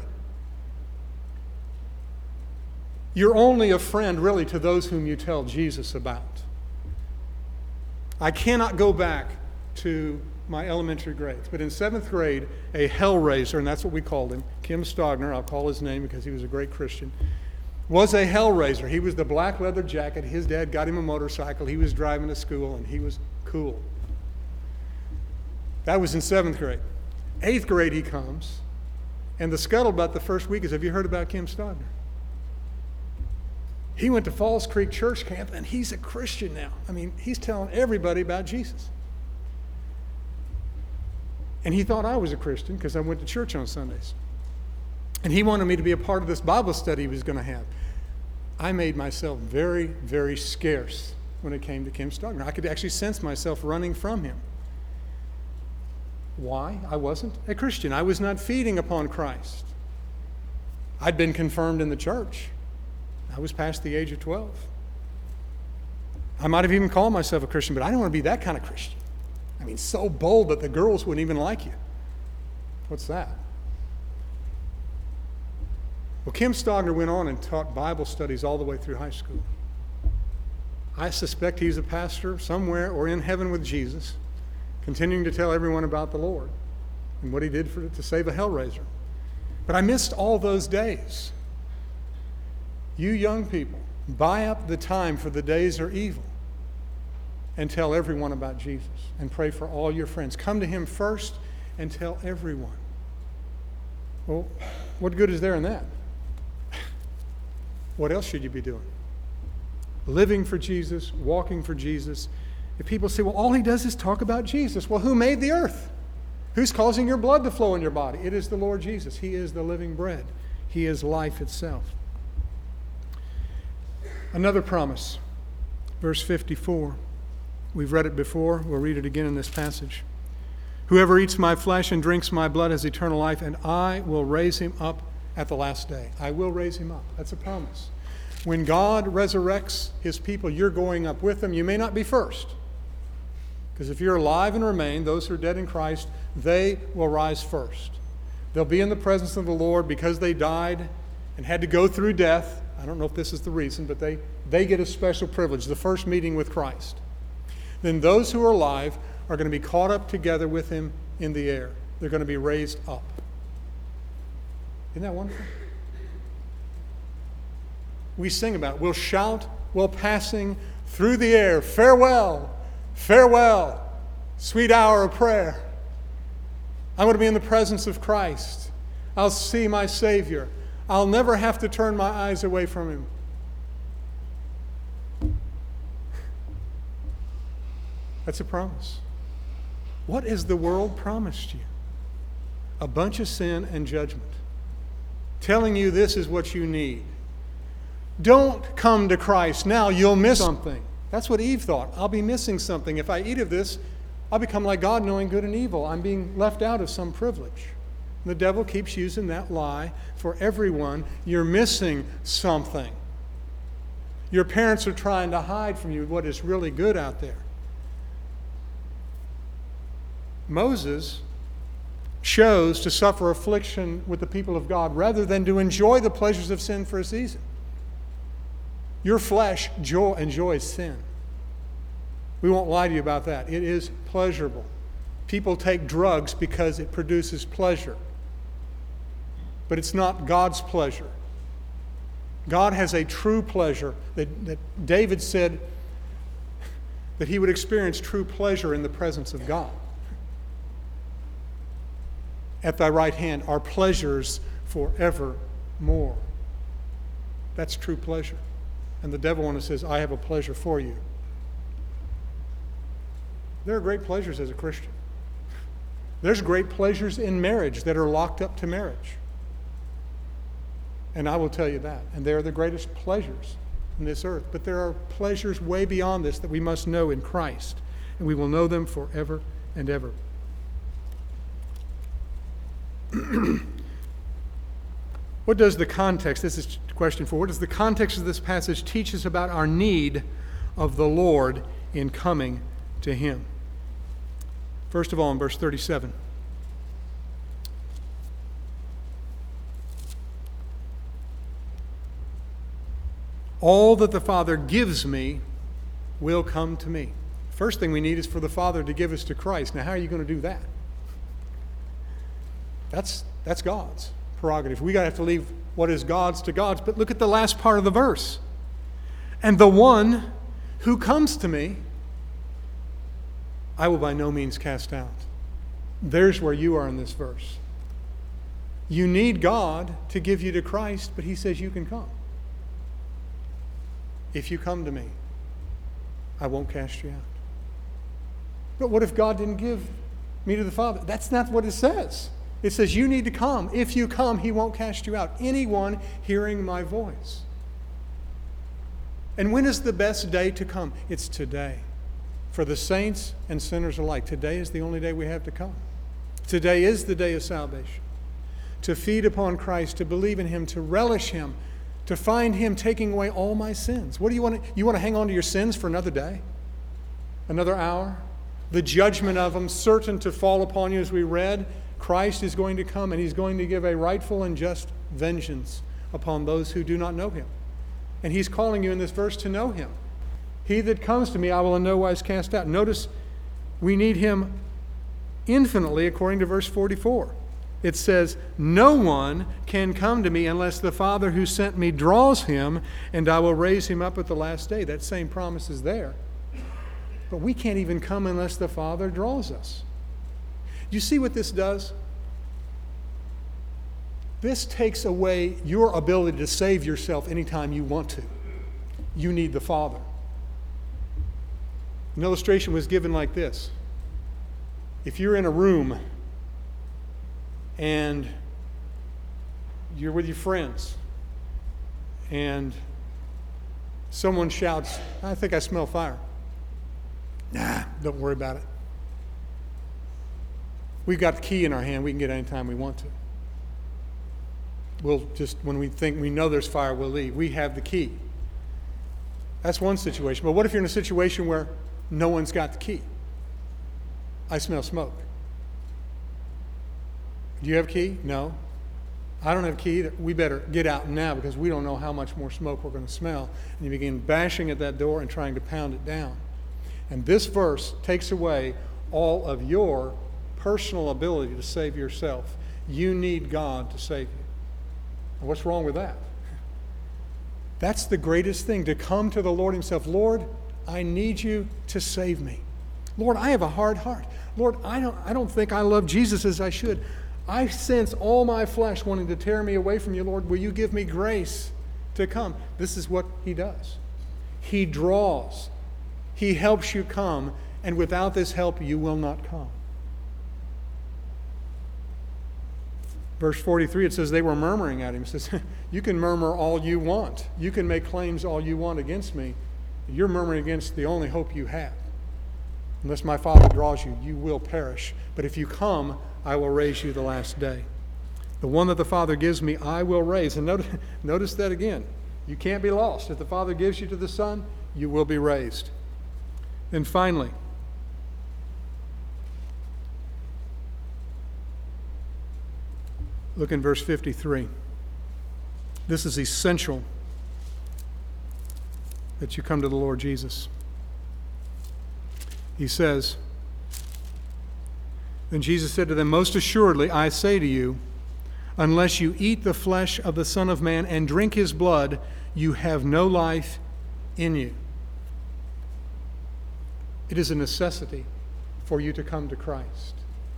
You're only a friend, really, to those whom you tell Jesus about. I cannot go back to my elementary grades, but in seventh grade, a hellraiser, and that's what we called him, Kim Stogner, I'll call his name because he was a great Christian, was a hellraiser. He was the black leather jacket. His dad got him a motorcycle. He was driving to school, and he was cool. That was in seventh grade. Eighth grade, he comes, and the scuttlebutt the first week is, have you heard about Kim Stogner? He went to Falls Creek Church Camp, and he's a Christian now. I mean, he's telling everybody about Jesus. And he thought I was a Christian because I went to church on Sundays. And he wanted me to be a part of this Bible study he was going to have. I made myself very, very scarce when it came to Kim Stogner. I could actually sense myself running from him. Why? I wasn't a Christian. I was not feeding upon Christ. I'd been confirmed in the church. I was past the age of twelve. I might have even called myself a Christian, but I didn't want to be that kind of Christian. I mean, so bold that the girls wouldn't even like you. What's that? Well, Kim Stogner went on and taught Bible studies all the way through high school. I suspect he's a pastor somewhere or in heaven with Jesus, continuing to tell everyone about the Lord and what he did for, to save a hellraiser. But I missed all those days. You young people, buy up the time, for the days are evil, and tell everyone about Jesus and pray for all your friends. Come to him first and tell everyone. Well, what good is there in that? What else should you be doing? Living for Jesus, walking for Jesus. If people say, well, all he does is talk about Jesus. Well, who made the earth? Who's causing your blood to flow in your body? It is the Lord Jesus. He is the living bread. He is life itself. Another promise, verse fifty-four. We've read it before. We'll read it again in this passage. Whoever eats my flesh and drinks my blood has eternal life, and I will raise him up at the last day. I will raise him up. That's a promise. When God resurrects his people, you're going up with them. You may not be first, because if you're alive and remain, those who are dead in Christ, they will rise first. They'll be in the presence of the Lord because they died and had to go through death. I don't know if this is the reason, but they, they get a special privilege, the first meeting with Christ. Then those who are alive are going to be caught up together with him in the air. They're going to be raised up. Isn't that wonderful? We sing about it. We'll shout while passing through the air, farewell, farewell, sweet hour of prayer. I'm going to be in the presence of Christ. I'll see my Savior. I'll never have to turn my eyes away from him. That's a promise. What has the world promised you? A bunch of sin and judgment, telling you this is what you need. Don't come to Christ now, you'll miss something. That's what Eve thought. I'll be missing something. If I eat of this, I'll become like God, knowing good and evil. I'm being left out of some privilege. And the devil keeps using that lie for everyone. You're missing something. Your parents are trying to hide from you what is really good out there. Moses chose to suffer affliction with the people of God rather than to enjoy the pleasures of sin for a season. Your flesh joy, enjoys sin. We won't lie to you about that. It is pleasurable. People take drugs because it produces pleasure. But it's not God's pleasure. God has a true pleasure that, that David said that he would experience true pleasure in the presence of God. At thy right hand are pleasures forevermore. That's true pleasure. And the devil one says, I have a pleasure for you. There are great pleasures as a Christian. There's great pleasures in marriage that are locked up to marriage. And I will tell you that. And they are the greatest pleasures in this earth. But there are pleasures way beyond this that we must know in Christ. And we will know them forever and ever. What does the context, this is question four, what does the context of this passage teach us about our need of the Lord in coming to him? First of all, in verse thirty-seven. All that the Father gives me will come to me. First thing we need is for the Father to give us to Christ. Now, how are you going to do that? That's, that's God's prerogative. We got to have to leave what is God's to God's. But look at the last part of the verse. And the one who comes to me, I will by no means cast out. There's where you are in this verse. You need God to give you to Christ, but he says you can come. If you come to me, I won't cast you out. But what if God didn't give me to the Father? That's not what it says. It says you need to come. If you come, he won't cast you out. Anyone hearing my voice. And when is the best day to come? It's today. For the saints and sinners alike, today is the only day we have to come. Today is the day of salvation. To feed upon Christ, to believe in him, to relish him, to find him taking away all my sins. What do you want to, you want to hang on to your sins for another day? Another hour? The judgment of them certain to fall upon you, as we read. Christ is going to come and he's going to give a rightful and just vengeance upon those who do not know him. And he's calling you in this verse to know him. He that comes to me, I will in no wise cast out. Notice we need him infinitely according to verse forty-four. It says, no one can come to me unless the Father who sent me draws him, and I will raise him up at the last day. That same promise is there. But we can't even come unless the Father draws us. You see what this does? This takes away your ability to save yourself anytime you want to. You need the Father. An illustration was given like this. If you're in a room and you're with your friends and someone shouts, I think I smell fire. Nah, don't worry about it. We've got the key in our hand. We can get it anytime we want to. We'll just, when we think we know there's fire, we'll leave. We have the key. That's one situation. But what if you're in a situation where no one's got the key? I smell smoke. Do you have a key? No. I don't have a key either. We better get out now because we don't know how much more smoke we're going to smell. And you begin bashing at that door and trying to pound it down. And this verse takes away all of your personal ability to save yourself. You need God to save you. And what's wrong with that? That's the greatest thing, to come to the Lord himself. Lord, I need you to save me. Lord, I have a hard heart. Lord, I don't, I don't think I love Jesus as I should. I sense all my flesh wanting to tear me away from you, Lord. Will you give me grace to come? This is what he does. He draws. He helps you come, and without this help, you will not come. Verse forty-three, it says they were murmuring at him. It says, you can murmur all you want. You can make claims all you want against me. You're murmuring against the only hope you have. Unless my Father draws you, you will perish. But if you come, I will raise you the last day. The one that the Father gives me, I will raise. And notice, notice that again. You can't be lost. If the Father gives you to the Son, you will be raised. And finally, look in verse fifty-three. This is essential that you come to the Lord Jesus. He says, then Jesus said to them, most assuredly, I say to you, unless you eat the flesh of the Son of Man and drink his blood, you have no life in you. It is a necessity for you to come to Christ.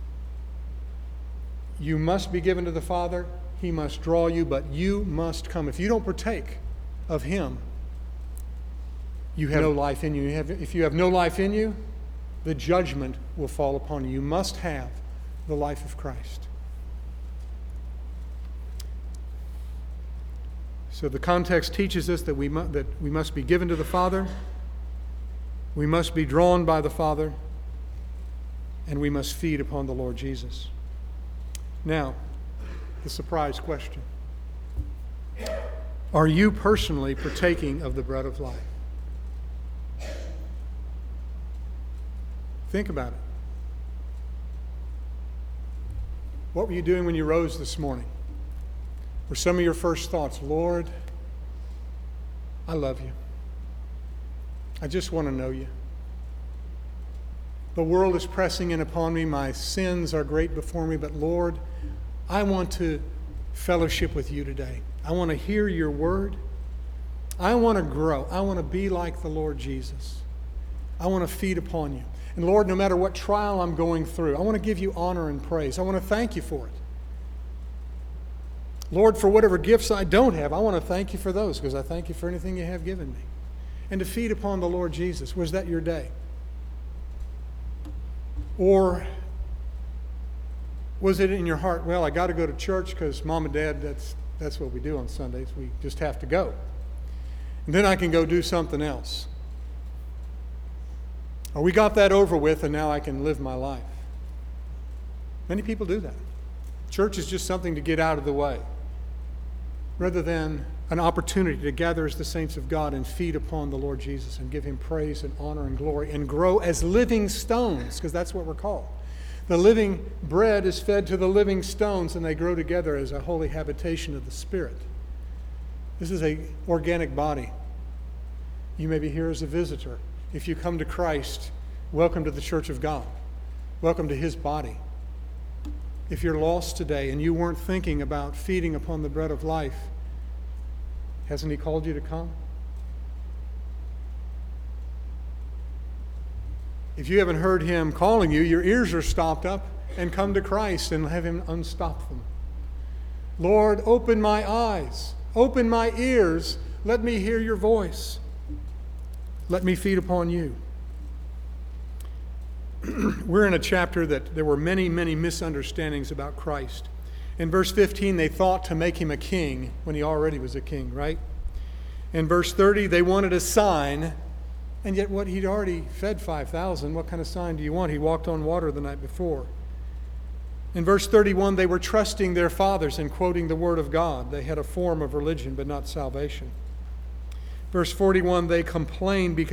You must be given to the Father. He must draw you, but you must come. If you don't partake of him, you have no life in you. You have, if you have no life in you, the judgment will fall upon you. You must have the life of Christ. So the context teaches us that we, mu- that we must be given to the Father, we must be drawn by the Father, and we must feed upon the Lord Jesus. Now, the surprise question. Are you personally partaking of the bread of life? Think about it. What were you doing when you rose this morning? Were some of your first thoughts, Lord, I love you. I just want to know you. The world is pressing in upon me. My sins are great before me. But Lord, I want to fellowship with you today. I want to hear your word. I want to grow. I want to be like the Lord Jesus. I want to feed upon you. And Lord, no matter what trial I'm going through, I want to give you honor and praise. I want to thank you for it. Lord, for whatever gifts I don't have, I want to thank you for those, because I thank you for anything you have given me. And to feed upon the Lord Jesus. Was that your day? Or was it in your heart, well, I got to go to church because mom and dad, that's, that's what we do on Sundays. We just have to go. And then I can go do something else. Or we got that over with and now I can live my life. Many people do that. Church is just something to get out of the way, rather than an opportunity to gather as the saints of God and feed upon the Lord Jesus and give him praise and honor and glory and grow as living stones, because that's what we're called. The living bread is fed to the living stones, and they grow together as a holy habitation of the Spirit. This is an organic body. You may be here as a visitor. If you come to Christ, welcome to the church of God. Welcome to his body. If you're lost today and you weren't thinking about feeding upon the bread of life, hasn't he called you to come? If you haven't heard him calling you, your ears are stopped up, and come to Christ and have him unstop them. Lord, open my eyes, open my ears, let me hear your voice. Let me feed upon you. We're in a chapter that there were many, many misunderstandings about Christ. In verse fifteen, they thought to make him a king when he already was a king, right? In verse thirty, they wanted a sign And yet what he'd already fed five thousand, what kind of sign do you want? He walked on water the night before. In verse thirty-one, they were trusting their fathers and quoting the word of God. They had a form of religion, but not salvation. Verse forty-one, they complained because